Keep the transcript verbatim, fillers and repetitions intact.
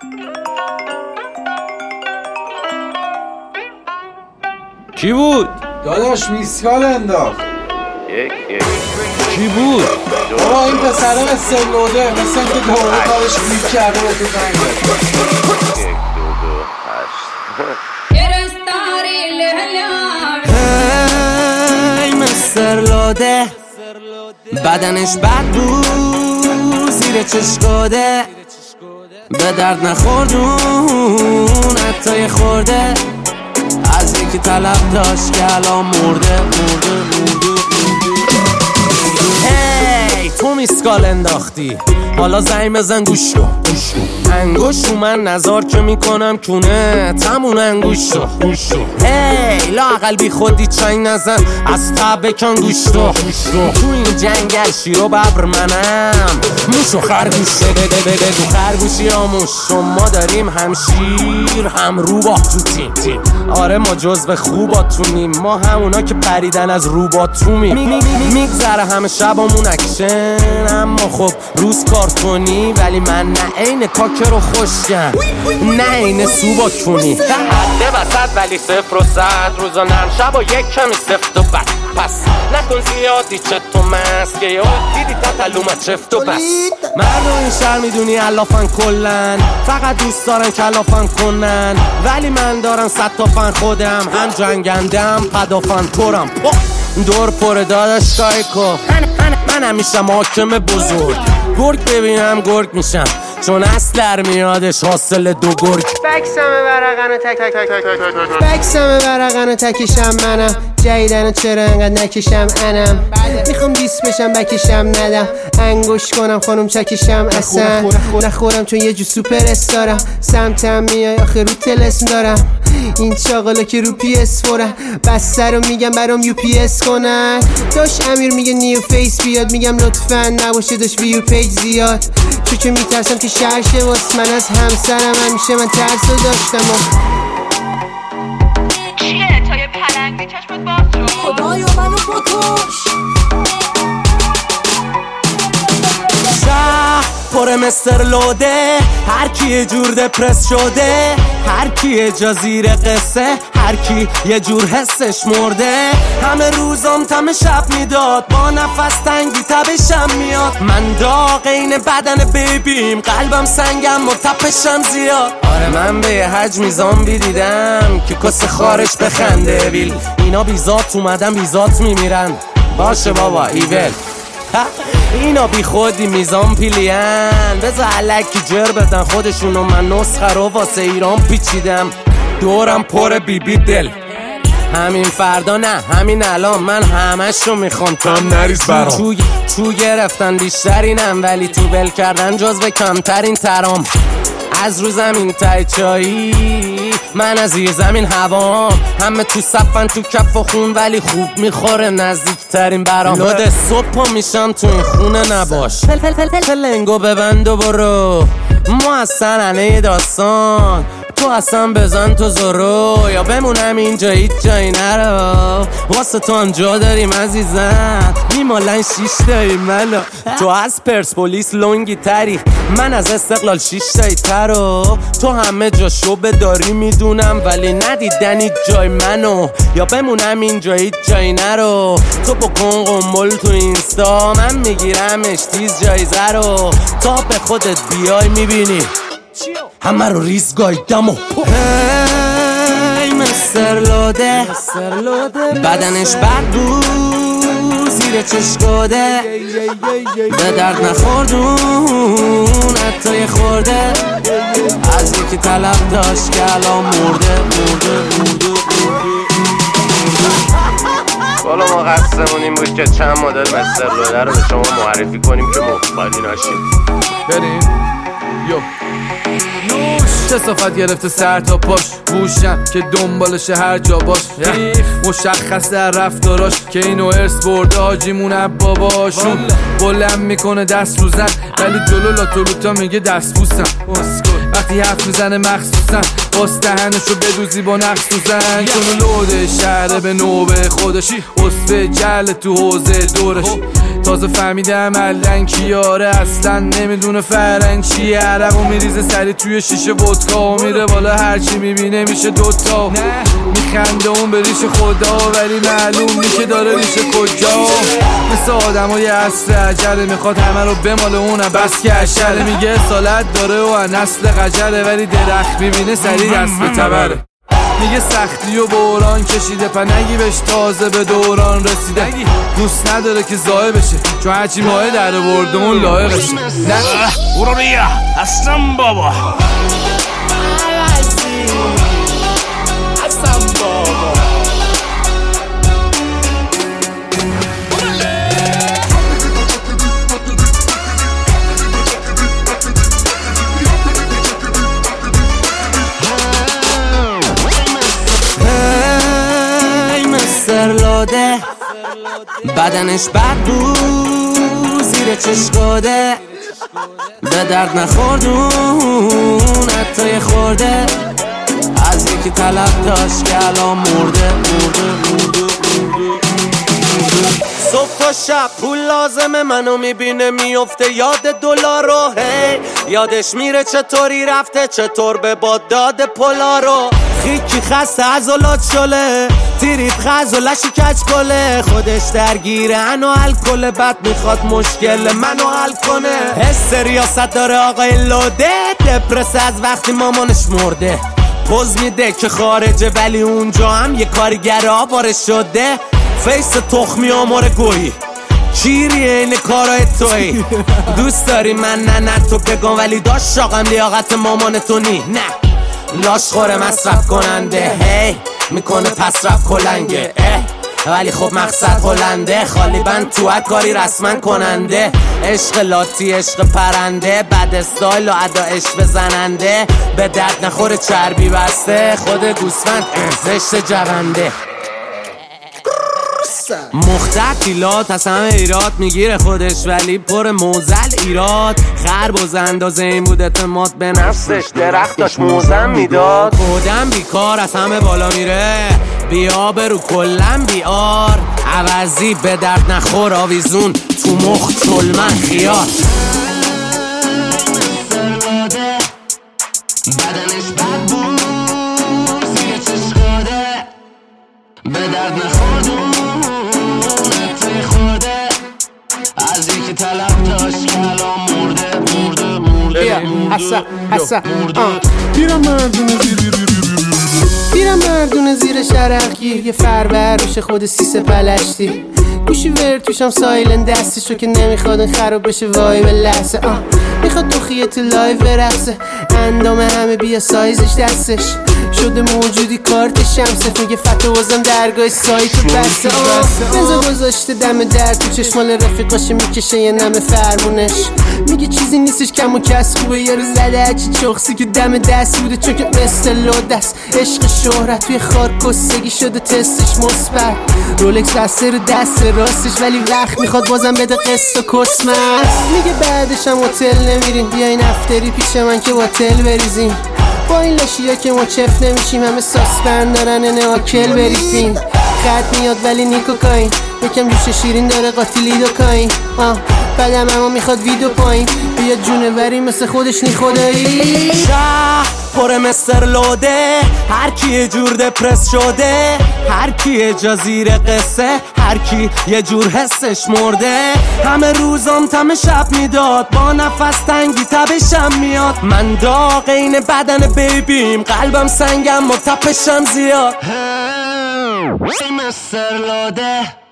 کی بود؟ داداش میسکال انداخت. یک یک کی بود؟ آقا این پسره مثل لوده، مثل اینکه دوره کارش کلیک کرده به تو زنگ زد. یک دو دو هشت. هی مستر لوده، بدنش بد بود زیر چشکاده، به درد نخوردون حتی یه خورده، از یکی طلب داشت که الان مرده مرده مرده. هی تو میسکال انداختی، حالا زنگ بزن گوش رو انگوش رو من نظار که میکنم کونه تمون انگوش رو هی لااقل بی خودی چنگ نزن، از تب بکن گوش رو تو این جنگل شیر و ببر منم موش و خرگوش بگو خرگوشی آموش، شما داریم هم شیر هم روباه تو تیم. آره ما جزو خوباتونیم، ما همونا که پریدن از روباتومیم. میگذره همه شبامون اکشن، اما خب روز کار کنی ولی من نه عین کاکر و خوشگم نه عین سوبا کنی، حده وسط ولی صفر و صد، روزا نرم شب و یک کمی سفت و بد، پس نکن زیادی چه تو مست که یا دیدی تطلومت چفت و بس. مردم این شهر میدونی علافن کلن، فقط دوست دارن کلافن کنن، ولی من دارم صد تا فن خودم، هم جنگندم پدافن تورم دور پر داداش کایکو. من, من, من همیشه محاکم بزرگ، گرگ ببینم گرگ میشم چون اصل میادش حاصل دو گرگ. بکسمه ورقن و تک تک تک تک تک بکسمه ورقن و تکشم منم، جایدن چرا انقدر نکشم انم، میخوام دیس بشم بکشم ندم، انگوش کنم خانم چکشم اصلا نخورم چون یه جو سوپر استارم، سمتم میای آخه رو تلسم دارم، این چاقالا که رو پی اس فورم، بسته رو میگم برام یو پی اس کنن، داش امیر میگه نیو فیس بیاد، میگم لطفا نباشه داش ویو پیج زیاد، چون که میترسم که شرشه واس من از همسرم، همیشه من ترس رو داشتم و چیه تا یه پلنگی چشمت باز شد؟ خدایا منو بکش. شهر پر مستر لوده، هر کی یه جور دپرس شده، هر کی یه جا زیر قصه، هر کی یه جور حسش مرده، همه روزام تم شب میداد، با نفس تنگی تبشم میاد، من داغ این بدن بیبیم، قلبم سنگم و تپشم زیاد. آره من به یه حجمی زامبی دیدم که کس خارج بخنده ویل، اینا بیزات اومدن بیزات میمیرن، باشه بابا ایول اینا بی خودی میزان پیلین، بذار علکی جر بدن خودشونو، من نسخه رو واسه ایران پیچیدم، دورم پر بی بی دل، همین فردا نه همین الان من همشو میخوام، کم نریز برام، چو, چو گرفتن بیشترینم ولی تو بل کردن جزو کمترین ترام، از رو زمین تای چایی من از زیر زمین هوام، همه تو صفن تو کف و خون ولی خوب میخوره نزدیکترین برام، لود صبح پا میشم تو این خونه نباش، فل فل فل فل فلنگو ببند و برو، ما از سننه داستان تو اصلا بزن تو زرو، یا بمونم اینجا هیچ جایی نرو، واسه تو هم جا داریم عزیزم، میمالن شیش داریم منو، تو از پرسپولیس لونگی تری، من از استقلال شیش تایی ترو، تو همه جا شبه داری میدونم ولی ندیدنی جای منو، یا بمونم اینجا هیچ جایی نرو، تو بکن قنبل تو اینستا، من میگیرمش تیز جایزه رو، تا به خودت بیای میبینی همه رو ریز گایدم و هی مستر لوده، بدنش بد بود زیر چشکاده، به درد نخوردون حتی یه خورده، از یکی طلب داشت که الان مرده مرده مرده. والا ما قصدمون این بود که چند مدل مستر لوده رو به شما معرفی کنیم که مخبالی ناشید. بریم یو چه صفت گرفته سر تا پاش، گوشم که دنبالشه هر جا باش، مشخص در رفتاراش که اینو ارث برده حاجیمون باباشون، بلند میکنه دست رو زن ولی جلو لاتولوتا میگه دست بوسم، وقتی حرف میزنه مخصوصا باز دهنشو بدوزی با نقص تو زن، چون لوده شهره به نوبه خودش، اصفه جل تو حوزه دورش، تازه فهمیدم الان کیاره اصلا نمیدونه فرنگ چیه. عرقو میریزه سری توی شیشه ودکا و میره بالا هرچی میبینه میشه دوتا. میخنده اون به ریش خدا ولی معلوم نی که داره ریش کجا. مثل آدم های عصر عجله میخواد همه رو بماله اونم بس که عشله. میگه اصالت داره و نسل قجله ولی درخت میبینه سری دست به تبره. میگه سختی و بوران کشیده پنگی بهش تازه به دوران رسیده. دوست نداره که زایه بشه چون هرچی ماه در برده اون لایقشه. نه برو بیا هستم بابا هستم بابا. سرلاده بدنش بد بود زیر چشکاده به درد نخوردون حتی خورده از یکی طلب داشت که الان مرده مرده مرده صبح تا شب پول لازمه منو میبینه میفته یاد دلار رو. هی یادش میره چطوری رفته چطور به باد داده پولا رو. خیکی خسته عضلات شله تیریب خزولشی کچ کله خودش درگیره انو الکل بد میخواد مشکل منو حل کنه. حس ریاست داره آقای لوده دپرس از وقتی مامانش مرده. پوز میده که خارجه ولی اونجا هم یه کارگر آواره شده. فیس تخمی آمار گویی چیری این کارای توی. دوست داری من نه نه تو بگم ولی داشت شاقم لیاقت مامان تو نی. نه لاش خوره مصرف کننده هی میکنه پس رفت کلنگه اه. ولی خب مقصد هلنده خالی بند تو کاری رسما کننده. عشق لاتی عشق پرنده بد استایل و ادا عشق بزننده. به درد نخوره چربی بسته خود گوسفند زشت جونده. مختلفیلات از همه ایراد میگیره خودش ولی پر موزل ایراد. خربز اندازه این بود اعتماد به نفسش درخت داشت موزم میداد. خودم بیکار از همه بالا میره بیا برو کلم بیار عوضی به درد نخور آویزون تو مخ چلمن خیار. بدنش بد بود زیر چشکاده به درد نخوردون از یکی طلب داشت که الان مرده مرده مرده حسا حسا بیرم مردونه زیر بیرم مردونه زیر شرق گیر یه فربر روش خود سیسه پلشتی گوشی ور توشم سایلن دستشو که نمیخواد خراب بشه وای به لحظه. آه میخواد تو خیه تو لایو برقصه اندام همه بیا سایزش دستش شده موجودی کارت شمسه میگه فتو وزم درگاه سایتو بسته. بنزا گذاشته دم در تو چشمال رفیقاشه میکشه یه نم فرمونش میگه چیزی نیستش کم و کس خوبه یارو زده هرچی چخصی که دم دست بوده چون که مثل لودست. عشق شهرت توی خار کسگی شده تستش مثبت رولکس بسته رو دست راستش ولی وقت میخواد بازم بده قسط و کسمت. میگه بعدش هم هتل نمیریم بیاین افتری پیش من که هتل بریزیم با این لاشیا که ما چف نمیشیم همه ساسپن دارن نواکل بریزیم. خط میاد ولی نیکوکاین یکم جوش شیرین داره قاتیلی دوکاین. آه بعدم اما میخواد ویدو پایین بیا جونوری مثل خودش نی خدایی. شهر پر مستر لوده هر کی یه جور دپرس شده هر کی یه جا زیر قصه هر کی یه جور حسش مرده. همه روزام تم شب میداد با نفس تنگی تبشم میاد. من داغ این بدن بیبیم قلبم سنگم و تپشم زیاد. مستر لوده